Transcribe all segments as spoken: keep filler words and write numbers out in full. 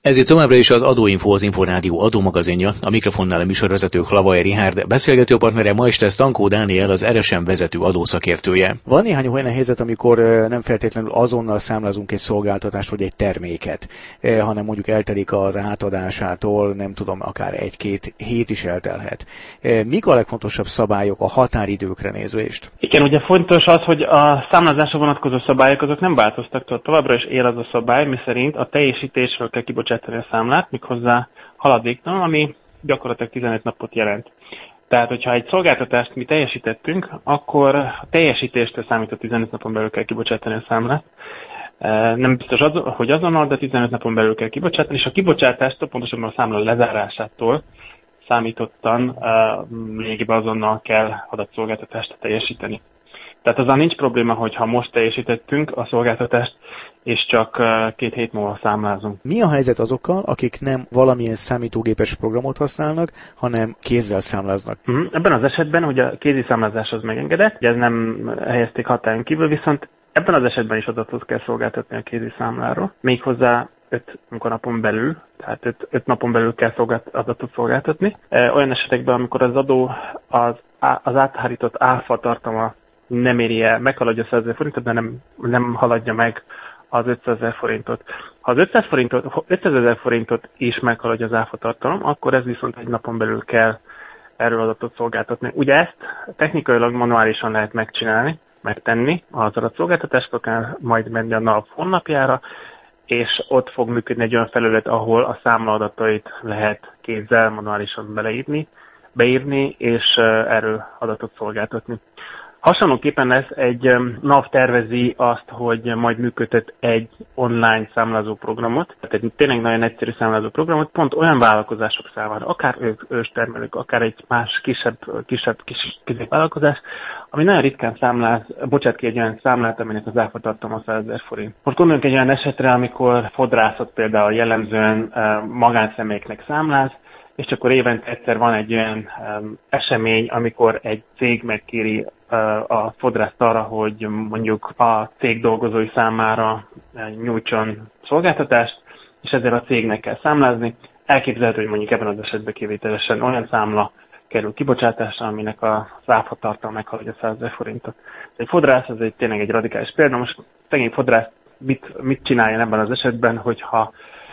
Ezért továbbra is az Adóinfo, az Inforádió adómagazinja, a mikrofonnál a műsorvezető Hlavaj Richárd, beszélgető partnere ma este Stankó Dániel, az er es em vezető adószakértője. Van néhány olyan helyzet, amikor nem feltétlenül azonnal számlázunk egy szolgáltatást vagy egy terméket, hanem mondjuk eltelik az átadásától, nem tudom, akár egy-két hét is eltelhet. Mik a legfontosabb szabályok a határidőkre nézvést? Igen, ugye fontos az, hogy a számlázásra vonatkozó szabályok azok nem változtak, tehát továbbra is él az a szabály, miszerint a teljesítésről kell kibocsátani a számlát, méghozzá haladéktalan, ami gyakorlatilag tizenöt napot jelent. Tehát, hogyha egy szolgáltatást mi teljesítettünk, akkor a teljesítéstől számított tizenöt napon belül kell kibocsátani a számlát. Nem biztos, az, hogy azonnal, de tizenöt napon belül kell kibocsátani, és a kibocsátástól, pontosabban a számla lezárásától számítottan lényegében azonnal kell adott szolgáltatást teljesíteni. Tehát azzal nincs probléma, hogyha most teljesítettünk a szolgáltatást, és csak két hét múlva számlázunk. Mi a helyzet azokkal, akik nem valamilyen számítógépes programot használnak, hanem kézzel számláznak? Uh-huh. Ebben az esetben, hogy a kézi számlázás az megengedett, ugye ez nem helyezték hatályon kívül, viszont ebben az esetben is adatot kell szolgáltatni a kézi számláról. Méghozzá öt munkanapon belül, tehát öt, öt napon belül kell szolgált, adatot szolgáltatni. E, olyan esetekben, amikor az adó az, az áthárított áfa tartalma nem éri el, meghaladja százezer forintot, de nem, nem haladja meg az ötszázezer forintot. Ha az ötszáz forintot, ötszázezer forintot is meghaladja az áfa tartalom, akkor ez viszont egy napon belül kell erről adatot szolgáltatni. Ugye ezt technikailag manuálisan lehet megcsinálni, megtenni, az adatszolgáltatáskor kell majd menni a NAV honlapjára, és ott fog működni egy olyan felület, ahol a számla adatait lehet kézzel manuálisan beleírni, beírni, és erről adatot szolgáltatni. Hasonlóképpen lesz egy NAV tervezi azt, hogy majd működtet egy online számlázó programot, tehát egy tényleg nagyon egyszerű számlázó programot, pont olyan vállalkozások számára, akár ők őstermelők, akár egy más kisebb, kisebb kis, középvállalkozás, ami nagyon ritkán számláz, bocsát ki egy olyan számlát, aminek az áfa tartalma százezer forint. Most gondoljunk egy olyan esetre, amikor fodrászat például jellemzően magánszemélyeknek számláz, és akkor évente egyszer van egy olyan um, esemény, amikor egy cég megkéri uh, a fodrászt arra, hogy mondjuk a cég dolgozói számára uh, nyújtson szolgáltatást, és ezzel a cégnek kell számlázni. Elképzelhető, hogy mondjuk ebben az esetben kivételesen olyan számla kerül kibocsátásra, aminek az áfa tartalma meghaladja százezer forintot. Egy fodrász, ez egy, tényleg egy radikális példa. Most szegény fodrász mit, mit csinálja ebben az esetben, hogyha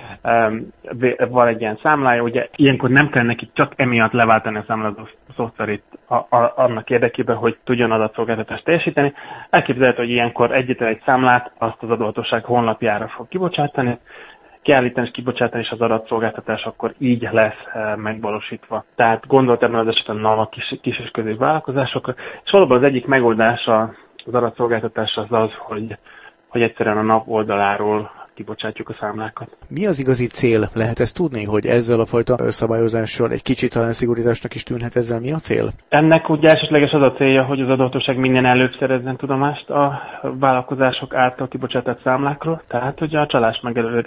Um, van egy ilyen számlája, ugye ilyenkor nem kell neki csak emiatt leváltani a számlázó szoftverét a, a, annak érdekében, hogy tudjon adatszolgáltatást teljesíteni. Elképzelhető, hogy ilyenkor egyetlen egy számlát azt az adóhatóság honlapjára fog kibocsátani, kiállítani és kibocsátani, és az adatszolgáltatás akkor így lesz uh, megvalósítva. Tehát gondolt ebben az esetben a kis, kis és középvállalkozásokra, és valóban az egyik megoldása az adatszolgáltatás az az, hogy, hogy egyszerűen a NAV oldaláról kibocsátjuk a számlákat. Mi az igazi cél? Lehet ezt tudni, hogy ezzel a fajta szabályozással egy kicsit talán szigorításnak is tűnhet, ezzel mi a cél? Ennek ugye elsődleges az a célja, hogy az adóhatóság minél előbb szerezzen tudomást a vállalkozások által kibocsátott számlákról, tehát ugye a csalás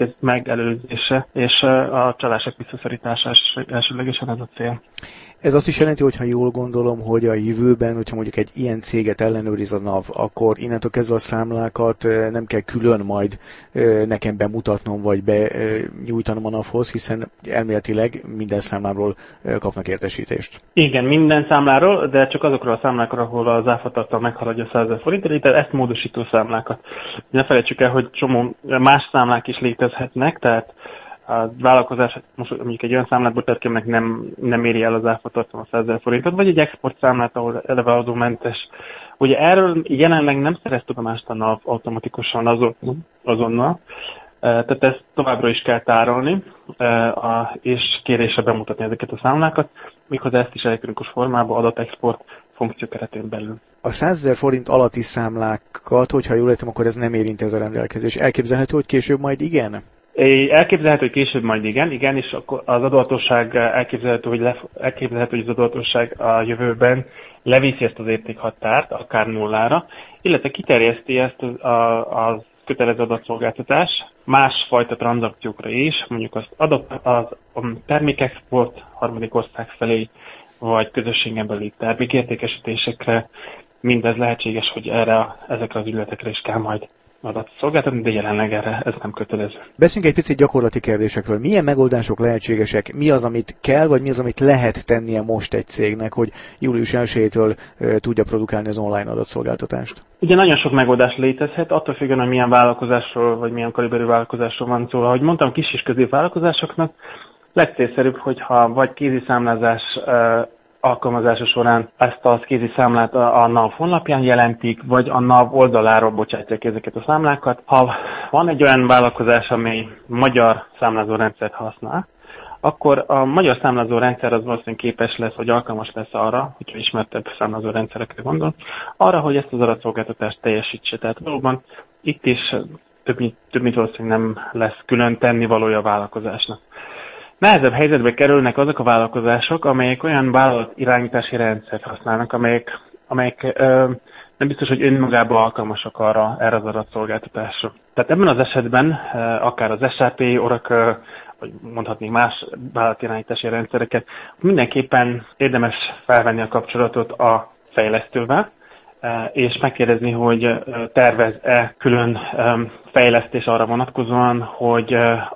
megelőzése és a csalások visszaszorítása elsődlegesen az a cél. Ez azt is jelenti, hogy ha jól gondolom, hogy a jövőben, hogyha mondjuk egy ilyen céget ellenőriz a NAV, akkor innentől kezdve a számlákat nem kell külön majd nekem bemutatnom, vagy benyújtanom a NAV-hoz, hiszen elméletileg minden számláról kapnak értesítést. Igen, minden számláról, de csak azokról a számlákról, ahol az áfatartalma meghaladja százezer forintot, tehát ezt módosító számlákat. Ne felejtsük el, hogy csomó más számlák is létezhetnek, tehát a vállalkozás most mondjuk egy olyan számlát bocsát ki, aminek nem, nem éri el az áfa tartalma százezer forintot, vagy egy export számlát, ahol eleve adómentes. Ugye erről jelenleg nem szerez tudomást a NAV automatikusan azon, azonnal, tehát ezt továbbra is kell tárolni, és kérésre bemutatni ezeket a számlákat, méghozzá ezt is elektronikus formában adatexport funkció keretén belül. A százezer forint alatti számlákat, hogyha jól értem, akkor ez nem érinti ez a rendelkezés. Elképzelhető, hogy később majd igen? Elképzelhető, hogy később majd igen, igen, és akkor az adóhatóság elképzelhető, hogy, lef- elképzelhető, hogy az adóhatóság a jövőben leviszi ezt az értékhatárt, akár nullára, illetve kiterjeszti ezt az, a, az kötelező adatszolgáltatás másfajta tranzakciókra is, mondjuk az, adat, az a termékexport harmadik ország felé, vagy közösségen belüli termékértékesítésekre, mindez lehetséges, hogy erre, ezekre az ügyletekre is kell majd adatszolgáltatni, de jelenleg erre ez nem kötelező. Beszéljünk egy picit gyakorlati kérdésekről. Milyen megoldások lehetségesek? Mi az, amit kell, vagy mi az, amit lehet tennie most egy cégnek, hogy július elsejétől e, tudja produkálni az online adatszolgáltatást? Ugye nagyon sok megoldás létezhet, attól függően, hogy milyen vállalkozásról, vagy milyen kaliberű vállalkozásról van szó. Ahogy mondtam, kis és középvállalkozásoknak legcélszerűbb, hogyha vagy kéziszámlázás e, alkalmazása során ezt a kéziszámlát a, a NAV honlapján jelentik, vagy a NAV oldaláról bocsátják ezeket a számlákat. Ha van egy olyan vállalkozás, amely magyar számlázórendszert használ, akkor a magyar számlázórendszer az valószínűleg képes lesz, vagy alkalmas lesz arra, hogyha ismertebb számlázórendszerekre gondol, arra, hogy ezt az adatszolgáltatást teljesítse. Tehát valóban itt is több, több mint valószínűleg nem lesz külön tennivalója a vállalkozásnak. Nehezebb helyzetbe kerülnek azok a vállalkozások, amelyek olyan vállalat irányítási rendszert használnak, amelyek, amelyek ö, nem biztos, hogy önmagában alkalmasak arra, erre az adatszolgáltatásra. Tehát ebben az esetben ö, akár az es á pé, Oracle, vagy mondhatnék más vállalatirányítási rendszereket, mindenképpen érdemes felvenni a kapcsolatot a fejlesztővel, és megkérdezni, hogy tervez-e külön fejlesztés arra vonatkozóan, hogy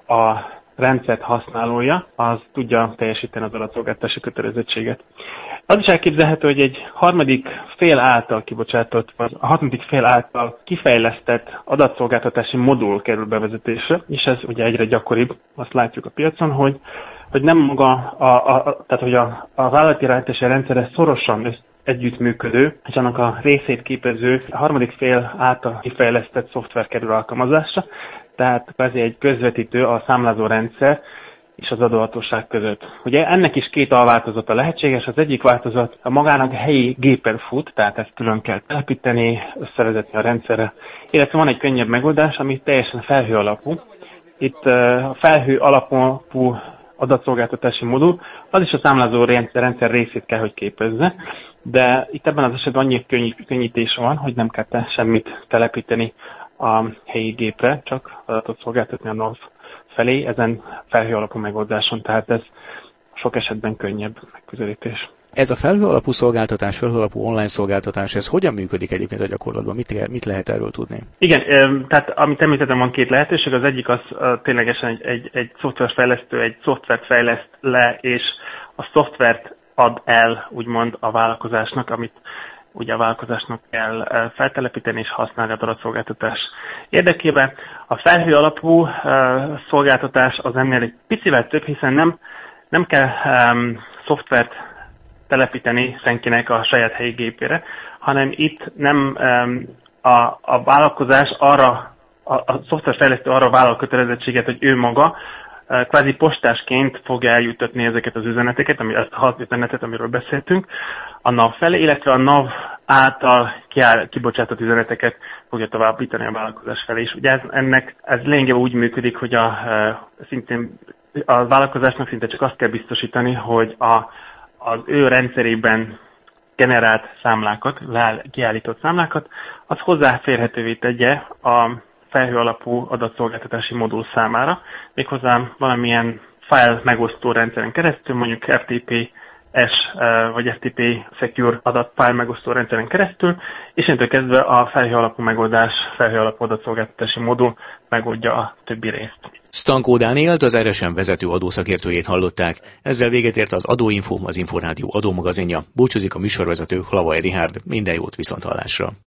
a rendszert használója, az tudja teljesíteni az adatszolgáltatási kötelezettséget. Az is elképzelhető, hogy egy harmadik fél által kibocsátott, vagy a harmadik fél által kifejlesztett adatszolgáltatási modul kerül bevezetésre, és ez ugye egyre gyakoribb, azt látjuk a piacon, hogy, hogy nem maga, a, a, tehát hogy a, a vállalatirányítási rendszere szorosan össz, együttműködő, és annak a részét képező a harmadik fél által kifejlesztett szoftver kerül alkalmazásra, tehát kvázi egy közvetítő a számlázórendszer és az adóhatóság között. Ugye ennek is két alváltozata lehetséges, az egyik változat a magának helyi gépen fut, tehát ezt külön kell telepíteni, összevezetni a rendszerre, illetve van egy könnyebb megoldás, ami teljesen felhő alapú. Itt a felhő alapú adatszolgáltatási modul, az is a számlázó rendszer részét kell, hogy képezze, de itt ebben az esetben annyi könnyítés van, hogy nem kell semmit telepíteni a helyi gépre, csak adatot szolgáltatni a NAV felé, ezen felhő alapú megoldáson, tehát ez sok esetben könnyebb megközelítés. Ez a felhő alapú szolgáltatás, felhő alapú online szolgáltatás, ez hogyan működik egyébként a gyakorlatban? Mit, mit lehet erről tudni? Igen, tehát amit említettem, van két lehetőség. Az egyik az ténylegesen egy, egy, egy szoftverfejlesztő egy szoftvert fejleszt le, és a szoftvert ad el, úgymond a vállalkozásnak, amit ugye a vállalkozásnak kell feltelepíteni és használni a adatszolgáltatás érdekében. A felhő alapú uh, szolgáltatás az ennél egy picivel több, hiszen nem, nem kell um, szoftvert telepíteni senkinek a saját helyi gépére, hanem itt nem um, a, a vállalkozás arra, a, a szoftverfejlesztő arra vállal kötelezettséget, hogy ő maga uh, kvázi postásként fogja eljuttatni ezeket az üzeneteket, ami, ezt a hat üzenetet, amiről beszéltünk, a NAV felé, illetve a NAV által kibocsátott üzeneteket fogja továbbítani a vállalkozás felé. És ugye ez, ennek, ez lényegében úgy működik, hogy a, szintén a vállalkozásnak szinte csak azt kell biztosítani, hogy a, az ő rendszerében generált számlákat, kiállított számlákat, az hozzáférhetővé tegye a felhő alapú adatszolgáltatási modul számára, méghozzá valamilyen file megosztó rendszeren keresztül, mondjuk ef té pé S vagy ef té pé Secure adatfile megosztó rendszeren keresztül, és innentől kezdve a felhő alapú megoldás, felhő alapú adatszolgáltatási modul megoldja a többi részt. Stankó Dánielt, az er es em vezető adószakértőjét hallották. Ezzel véget ért az Adóinfo, az Inforádió adómagazinja. Búcsúzik a műsorvezető, Hlavaj Richárd. Minden jót, viszonthallásra!